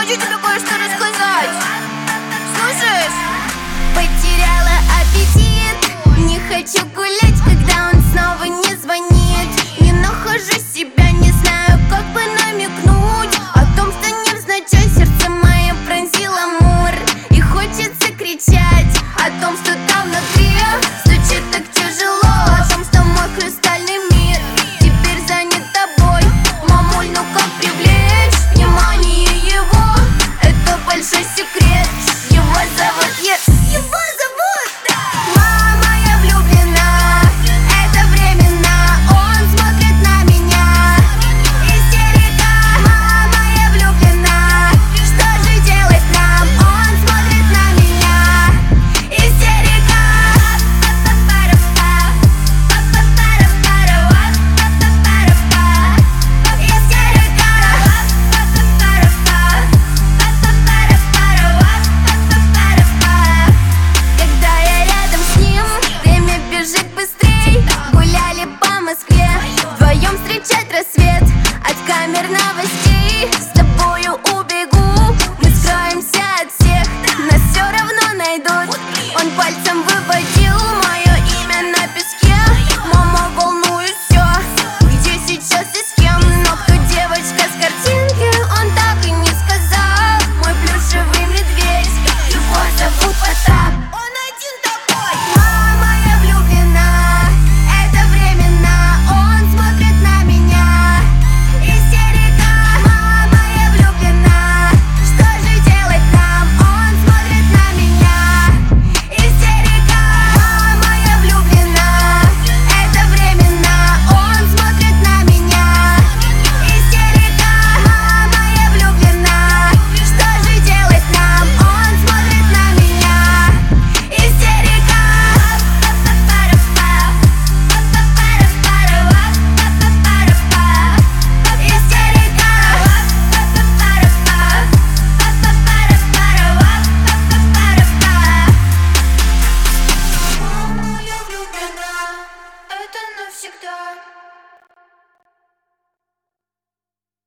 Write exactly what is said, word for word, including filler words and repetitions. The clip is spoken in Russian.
хочу тебе кое-что рассказать. Слушаешь? Потеряла аппетит, не хочу гулять, когда он снова не звонит. Не нахожу себя, не знаю, как бы намекнуть о том, что невзначай сердце мое пронзило мур. И хочется кричать о том, что там внутри стучит так тяжело, о том, что мой хрустальный мир теперь занят тобой. Мамуль, ну как привлечь внимание его? Это большой секрет, его зовут Ес. Его зовут мама, я влюблена, это временно, он смотрит на меня. Истерика, мама, я влюблена, что же делать нам? Он смотрит на меня. Истерика, когда я рядом с ним, время бежит быстрей. Гуляли по Москве, вдвоем встречать рассвет от камер новостей.